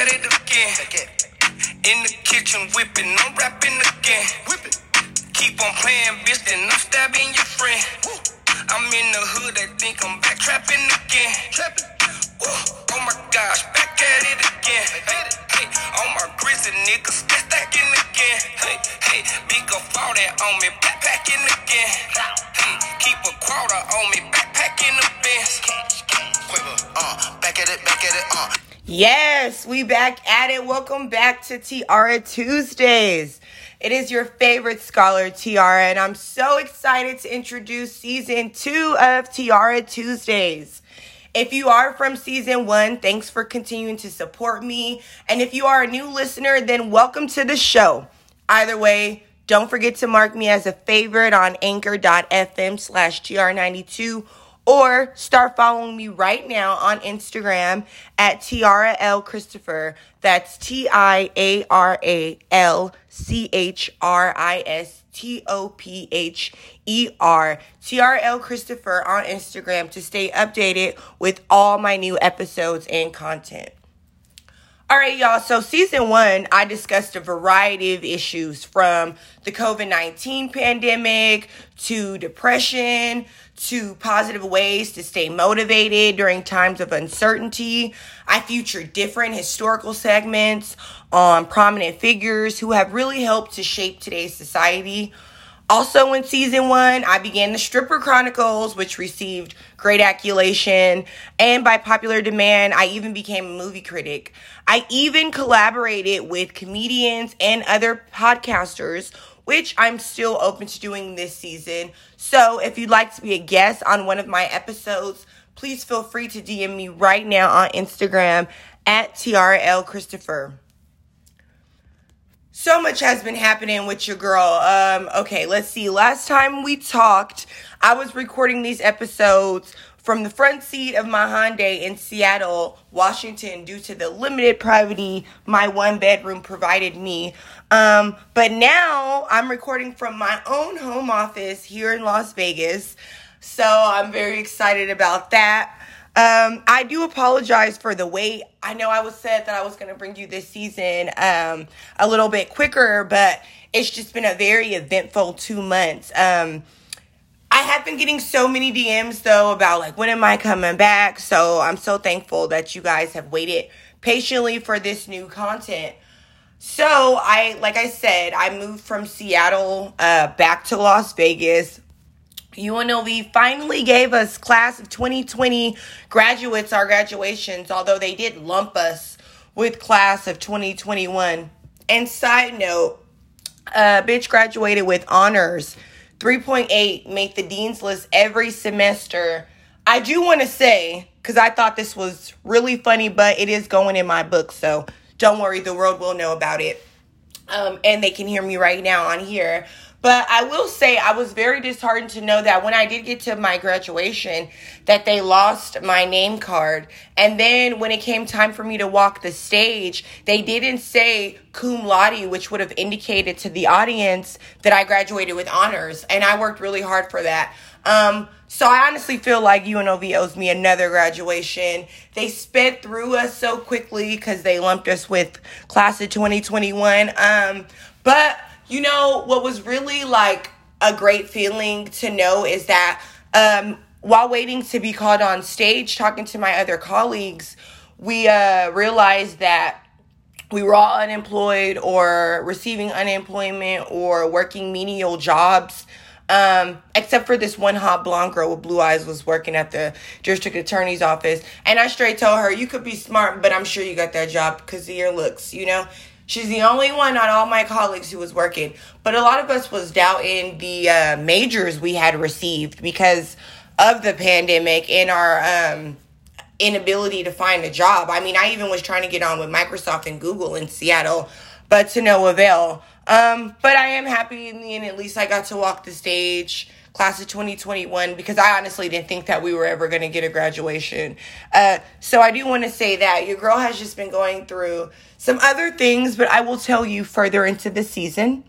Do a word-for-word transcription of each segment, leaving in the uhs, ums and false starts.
it again. In the kitchen whipping, I'm rapping again. Whipping. Keep on playing, bitch, then I'm stabbing your friend. Woo. I'm in the hood, I think I'm back trapping again. Trapping. Woo. Oh my gosh, back at it again. Hey, hey. All my grizzly niggas stacking again. Hey, hey. Big up all that on me, backpacking again. Hey, keep a quarter on me, backpacking the Benz. Quiver, uh, back at it, back at it, uh. Yes, we back at it. Welcome back to Tiara Tuesdays. It is your favorite scholar, Tiara, and I'm so excited to introduce season two of Tiara Tuesdays. If you are from season one, thanks for continuing to support me. And if you are a new listener, then welcome to the show. Either way, don't forget to mark me as a favorite on anchor.fm slash TR92 or start following me right now on Instagram at Tiara L. Christopher. That's T I A R A L C H R I S T O P H E R. Tiara L. Christopher on Instagram to stay updated with all my new episodes and content. All right, y'all. So season one, I discussed a variety of issues from the covid nineteen pandemic to depression to positive ways to stay motivated during times of uncertainty. I featured different historical segments on prominent figures who have really helped to shape today's society. Also in season one, I began the Stripper Chronicles, which received great accolation. And by popular demand, I even became a movie critic. I even collaborated with comedians and other podcasters, which I'm still open to doing this season. So if you'd like to be a guest on one of my episodes, please feel free to D M me right now on Instagram at Tiara L. Christopher. So much has been happening with your girl. Um, okay, let's see. Last time we talked, I was recording these episodes from the front seat of my Hyundai in Seattle, Washington, due to the limited privacy my one bedroom provided me. Um, but now I'm recording from my own home office here in Las Vegas. So I'm very excited about that. Um, I do apologize for the wait. I know I was said that I was going to bring you this season um, a little bit quicker, but it's just been a very eventful two months. Um, I have been getting so many D Ms, though, about, like, when am I coming back? So I'm so thankful that you guys have waited patiently for this new content. So, I, like I said, I moved from Seattle uh, back to Las Vegas. U N L V finally gave us class of twenty twenty graduates our graduations, although they did lump us with class of twenty twenty-one. And side note, uh, bitch graduated with honors. three point eight made the dean's list every semester. I do want to say, because I thought this was really funny, but it is going in my book, so don't worry, the world will know about it. Um, and they can hear me right now on here. But I will say I was very disheartened to know that when I did get to my graduation, that they lost my name card. And then when it came time for me to walk the stage, they didn't say cum laude, which would have indicated to the audience that I graduated with honors. And I worked really hard for that. Um, so I honestly feel like U N L V owes me another graduation. They sped through us so quickly because they lumped us with class of twenty twenty-one. Um, but... You know, what was really, like, a great feeling to know is that um, while waiting to be called on stage, talking to my other colleagues, we uh, realized that we were all unemployed or receiving unemployment or working menial jobs, um, except for this one hot blonde girl with blue eyes was working at the district attorney's office. And I straight told her, you could be smart, but I'm sure you got that job because of your looks, you know? She's the only one on all my colleagues who was working. But a lot of us was doubting the uh, majors we had received because of the pandemic and our um, inability to find a job. I mean, I even was trying to get on with Microsoft and Google in Seattle, but to no avail. Um, but I am happy in the end. At least I got to walk the stage, class of twenty twenty-one, because I honestly didn't think that we were ever going to get a graduation. Uh, so I do want to say that your girl has just been going through some other things, but I will tell you further into the season.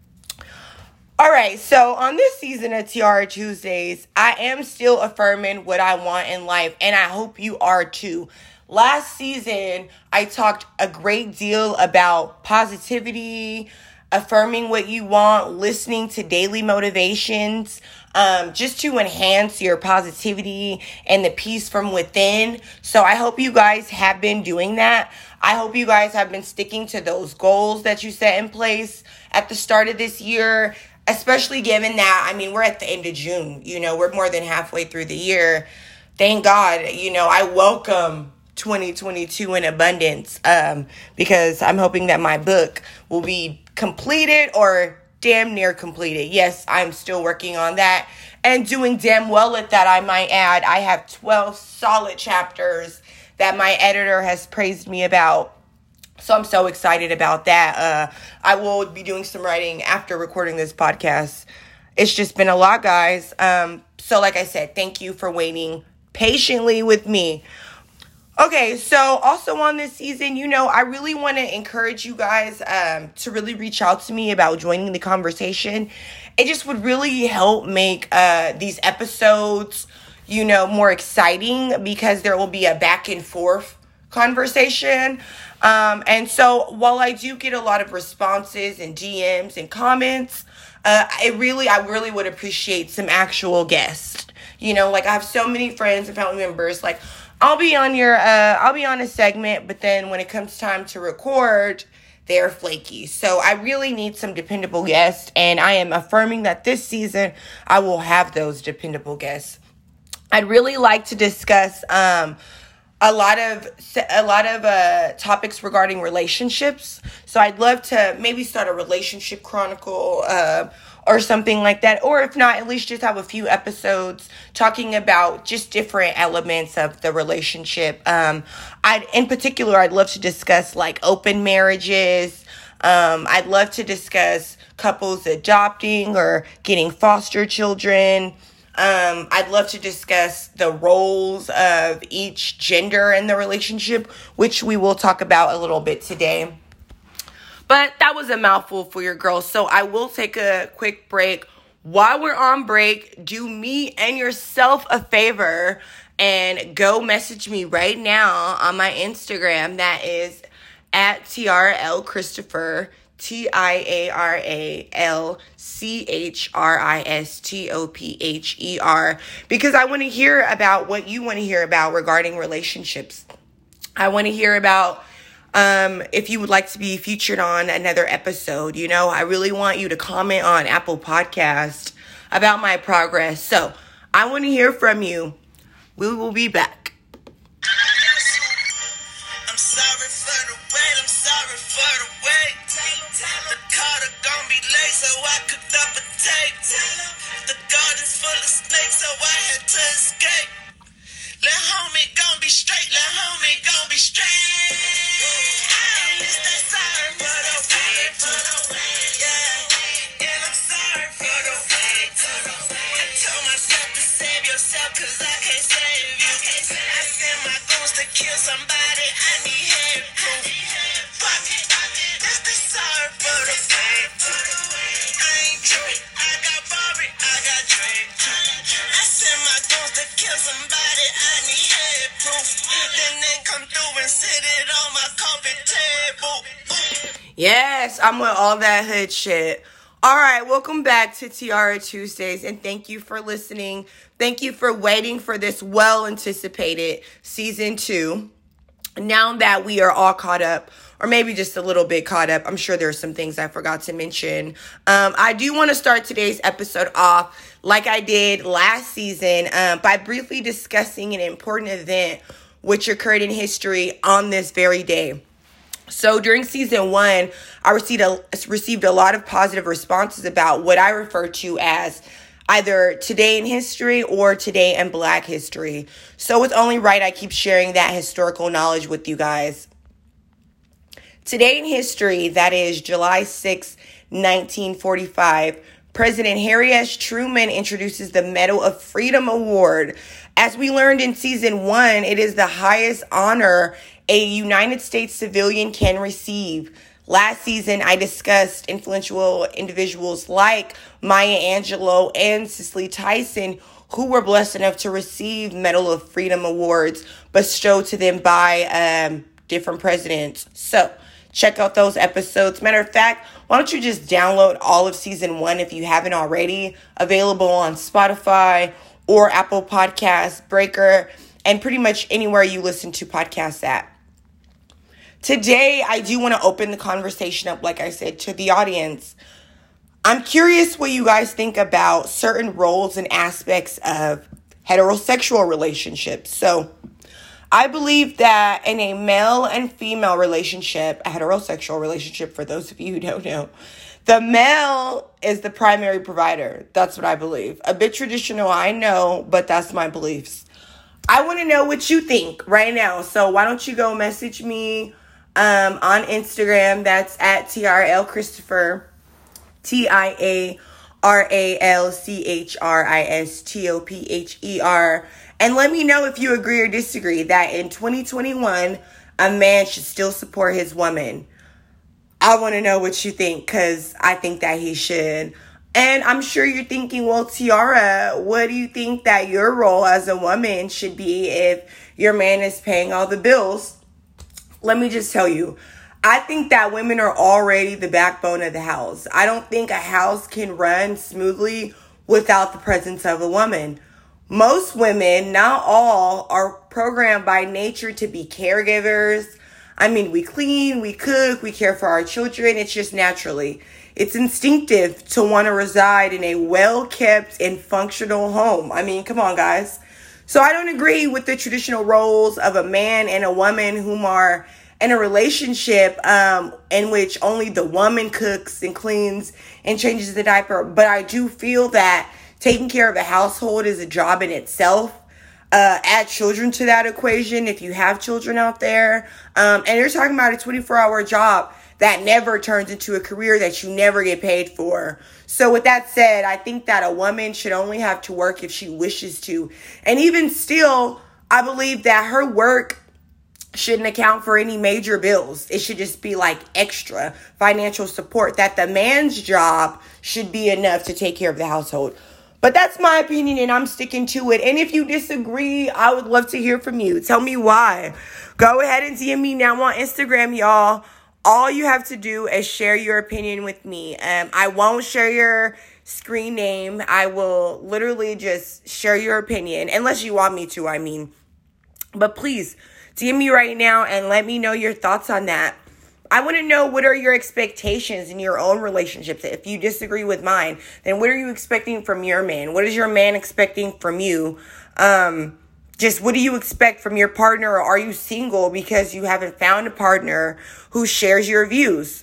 All right, so on this season of Tiara Tuesdays, I am still affirming what I want in life, and I hope you are too. last season, I talked a great deal about positivity, affirming what you want, listening to daily motivations, um, just to enhance your positivity and the peace from within. So I hope you guys have been doing that. I hope you guys have been sticking to those goals that you set in place at the start of this year, especially given that, I mean, we're at the end of June, you know, we're more than halfway through the year. Thank God, you know, I welcome twenty twenty-two in abundance, um, because I'm hoping that my book will be completed or damn near completed. Yes, I'm still working on that and doing damn well at that, I might add. I have twelve solid chapters that my editor has praised me about. So I'm so excited about that. Uh, I will be doing some writing after recording this podcast. It's just been a lot, guys. Um, so like I said, thank you for waiting patiently with me. Okay, so also on this season, you know, I really want to encourage you guys um, to really reach out to me about joining the conversation. It just would really help make uh, these episodes, you know, more exciting because there will be a back and forth conversation. Um, and so while I do get a lot of responses and D Ms and comments, uh, I really, I really would appreciate some actual guests. You know, like I have so many friends and family members, like I'll be on your, uh, I'll be on a segment, but then when it comes time to record, they're flaky. So I really need some dependable guests, and I am affirming that this season I will have those dependable guests. I'd really like to discuss um, a lot of a lot of uh, topics regarding relationships. So I'd love to maybe start a relationship chronicle uh, or something like that. Or if not, at least just have a few episodes talking about just different elements of the relationship. Um, I'd in particular, I'd love to discuss like open marriages. Um, I'd love to discuss couples adopting or getting foster children. Um, I'd love to discuss the roles of each gender in the relationship, which we will talk about a little bit today. But that was a mouthful for your girls, so I will take a quick break. While we're on break, do me and yourself a favor and go message me right now on my Instagram. That is at T R L Christopher, T I A R A L C H R I S T O P H E R, because I want to hear about what you want to hear about regarding relationships. I want to hear about um, if you would like to be featured on another episode. You know, I really want you to comment on Apple Podcast about my progress. So I want to hear from you. We will be back. I'm sorry for the wait, I'm sorry for the wait. The car gon' be late, so I cooked up a tape. The garden's full of snakes, so I had to escape. Let homie gon' be straight, let homie gon' be straight. At least they sorry for the wait, for the wait, yeah. And I'm sorry for the wait. I told myself to save yourself, cause I can't save you. I sent my goons to kill somebody, I need head proof. Fuck it, this the sorry for the wait. I ain't true, I got Barbie, I got Drake too. I sent my goons to kill somebody, I need head proof. Then they come through and sit it on my coffee table. Yes, I'm with all that hood shit. All right, welcome back to Tiara Tuesdays, and thank you for listening. Thank you for waiting for this well-anticipated season two. Now that we are all caught up, or maybe just a little bit caught up, I'm sure there's some things I forgot to mention. Um, I do want to start today's episode off like I did last season uh, by briefly discussing an important event which occurred in history on this very day. So during season one, I received a, received a lot of positive responses about what I refer to as either today in history or today in Black history. So it's only right I keep sharing that historical knowledge with you guys. Today in history, that is July sixth, nineteen forty-five, President Harry S. Truman introduces the Medal of Freedom Award. As we learned in season one, it is the highest honor a United States civilian can receive. Last season, I discussed influential individuals like Maya Angelou and Cicely Tyson who were blessed enough to receive Medal of Freedom awards bestowed to them by um, different presidents. So check out those episodes. Matter of fact, why don't you just download all of season one if you haven't already? Available on Spotify or Apple Podcasts, Breaker, and pretty much anywhere you listen to podcasts at. Today, I do want to open the conversation up, like I said, to the audience. I'm curious what you guys think about certain roles and aspects of heterosexual relationships. So, I believe that in a male and female relationship, a heterosexual relationship, for those of you who don't know, the male is the primary provider. That's what I believe. A bit traditional, I know, but that's my beliefs. I want to know what you think right now. So why don't you go message me um, on Instagram. That's at T R L Christopher, T I A R A L C H R I S T O P H E R. And let me know if you agree or disagree that in twenty twenty-one, a man should still support his woman. I want to know what you think, because I think that he should. And I'm sure you're thinking, well, Tiara, what do you think that your role as a woman should be if your man is paying all the bills? Let me just tell you, I think that women are already the backbone of the house. I don't think a house can run smoothly without the presence of a woman. Most women, not all, are programmed by nature to be caregivers. I mean, we clean, we cook, we care for our children. It's just naturally. It's instinctive to want to reside in a well-kept and functional home. I mean, come on, guys. So I don't agree with the traditional roles of a man and a woman whom are in a relationship um, in which only the woman cooks and cleans and changes the diaper. But I do feel that taking care of a household is a job in itself. Uh, add children to that equation if you have children out there. Um, and you're talking about a twenty-four hour job that never turns into a career that you never get paid for. So with that said, I think that a woman should only have to work if she wishes to. And even still, I believe that her work shouldn't account for any major bills. It should just be like extra financial support, that the man's job should be enough to take care of the household. But that's my opinion, and I'm sticking to it. And if you disagree, I would love to hear from you. Tell me why. Go ahead and D M me now on Instagram, y'all. All you have to do is share your opinion with me. Um, I won't share your screen name. I will literally just share your opinion, unless you want me to, I mean. But please, D M me right now and let me know your thoughts on that. I want to know, what are your expectations in your own relationships? If you disagree with mine, then what are you expecting from your man? What is your man expecting from you? Um, just what do you expect from your partner? Or are you single because you haven't found a partner who shares your views?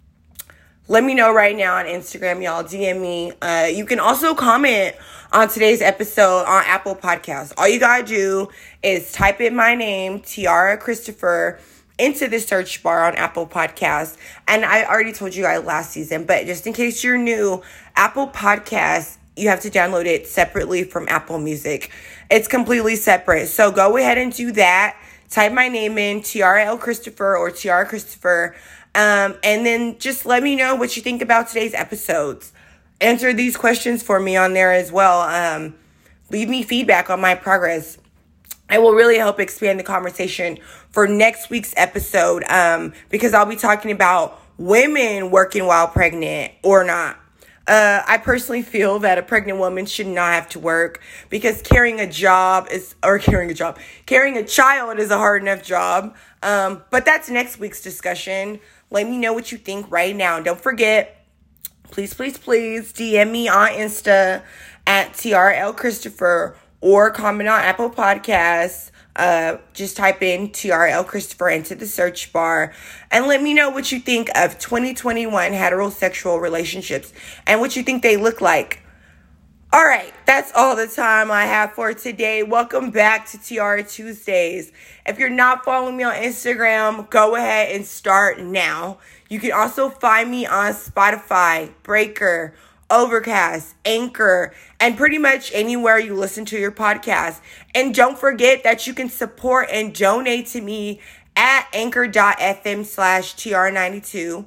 Let me know right now on Instagram, y'all. D M me. Uh, you can also comment on today's episode on Apple Podcasts. All you gotta do is type in my name, Tiara Christopher, into the search bar on Apple Podcasts. And I already told you guys last season, but just in case you're new, Apple Podcasts, you have to download it separately from Apple Music. It's completely separate. So go ahead and do that. Type my name in, Tiara L. Christopher or Tiara Christopher. Um, and then just let me know what you think about today's episodes. Answer these questions for me on there as well. Um, leave me feedback on my progress. It will really help expand the conversation for next week's episode, um, because I'll be talking about women working while pregnant or not. Uh, I personally feel that a pregnant woman should not have to work, because carrying a job is, or carrying a job, carrying a child is a hard enough job. Um, but that's next week's discussion. Let me know what you think right now. And don't forget, please, please, please D M me on Insta at T R L Christopher, or comment on Apple Podcasts. Uh, just type in T R L Christopher into the search bar and let me know what you think of twenty twenty-one heterosexual relationships and what you think they look like. All right, that's all the time I have for today. Welcome back to Tiara Tuesdays. If you're not following me on Instagram, go ahead and start now. You can also find me on Spotify, Breaker, Overcast, Anchor, and pretty much anywhere you listen to your podcast. And don't forget that you can support and donate to me at anchor.fm slash TR92.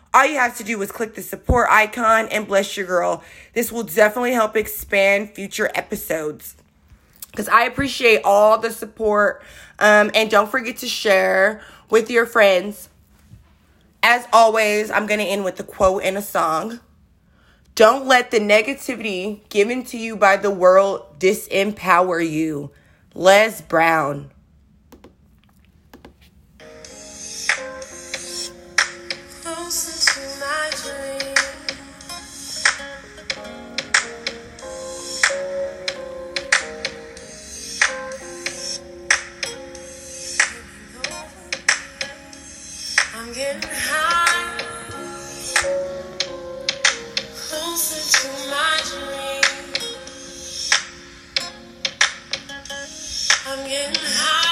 all you have to do is click the support icon and bless your girl. This will definitely help expand future episodes, because I appreciate all the support. Um, and don't forget to share with your friends. As always, I'm going to end with a quote and a song. Don't let the negativity given to you by the world disempower you. Les Brown. Closer to my dream. I'm getting high. Closer to my dream. I'm getting high.